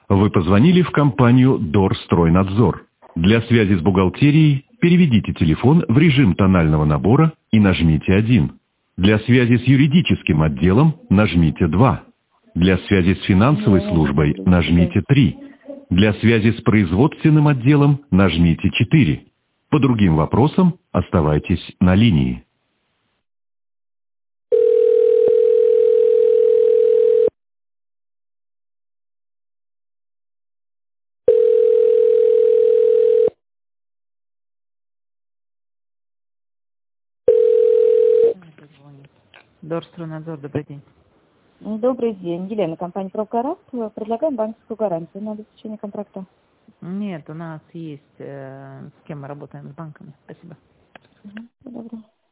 Вы позвонили в компанию Дорстройнадзор. Для связи с бухгалтерией переведите телефон в режим тонального набора и нажмите 1. Для связи с юридическим отделом нажмите 2. Для связи с финансовой службой нажмите 3. Для связи с производственным отделом нажмите 4. По другим вопросам оставайтесь на линии. Дорстройнадзор, добрый день. Добрый день, Елена, компания «Правгарант». Предлагаем банковскую гарантию на обеспечение контракта. Нет, у нас есть, с кем мы работаем, с банками. Спасибо. Добрый.